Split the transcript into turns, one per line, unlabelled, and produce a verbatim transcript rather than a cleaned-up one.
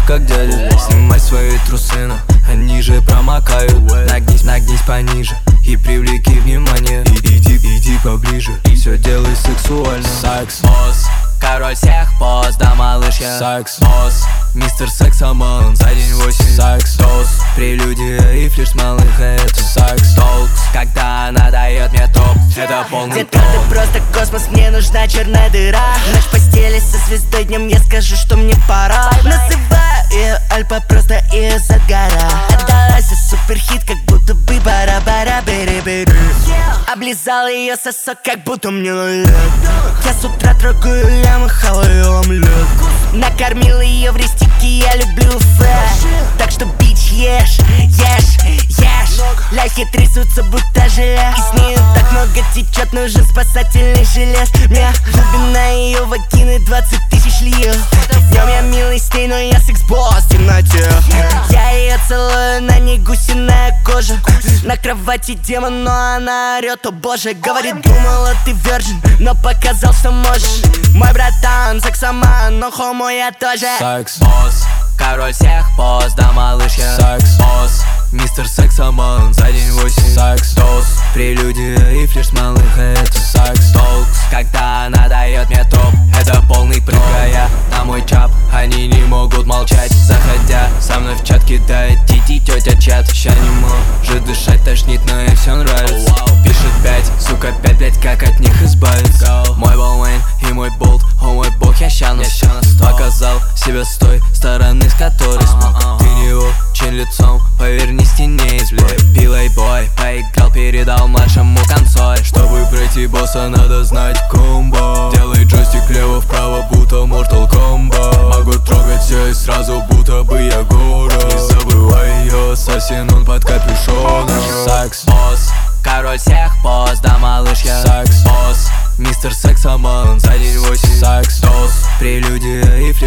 как дядя. Снимай свои трусы, но они же промокают. Нагнись, нагнись пониже и привлеки внимание. Иди, иди, иди поближе и все делай сексуально. Секс босс, король всех поз, да малыш я. Секс босс, мистер сексоман, за день восемь. Секс доз, прелюдия и флирт с малых, это секс толк. Когда она дает мне топ, это полный
Детка, ты просто космос, мне нужна черная дыра. Ночь в постели со звездой, днем я скажу, что мне пора. Называю ее Альпа, просто ее загора. Отдалась за суперхит, как будто бы бара-бара-бери-бери. Облизал ее сосок, как будто мне лет. Я с утра трогаю лямы, хаваю омлет. Накормил ее в рестике, я люблю фэш. Так что, бич, ешь, ешь, ешь. Ляхи трясутся, будто желе. И с нею так много течет, нужен спасательный жилет. Мне глубина ее вагины двадцать тысяч лье. Днем я милый с ней, но я секс-босс в темноте. Я ее целую, на ней гусиная кожа. На кровати демон, но она орет, о боже. Говорит, думала ты virgin, но показал, что можешь. Мой братан, сексоман, но хомо я тоже.
Секс босс, король всех поз, да малыш я. Секс босс, мистер сексоман, за день восемь. Секс доз, прелюдия и флирт с малых, это секс толк. Когда она дает мне топ, это полный прыгая на мой чап. Они не могут молчать, заходя со мной в чат, кидает тити тетя чат. Ща не может дышать, тошнит, но ей все нравится. Пишет пять, сука, пять, блять, как от них избавиться. Мой Балмейн и мой болт, о мой бог, я ща на стол. Показал себя с той стороны, с которой смог. Ты не очень лицом, поверни стене из блядь. Пилейбой поиграл, передал младшему консоль. Чтобы пройти босса, надо знать комбо. Делай джойстик лево-вправо, будто Mortal Kombat. Могу трогать все и сразу, будто бы я Гора. Не забывай ее, ассасин, он под капюшоном. Секс босс, король всех поз, да малыш я. Секс босс, мистер сексоман, за день восемь. Секс доз, прелюдия и флирт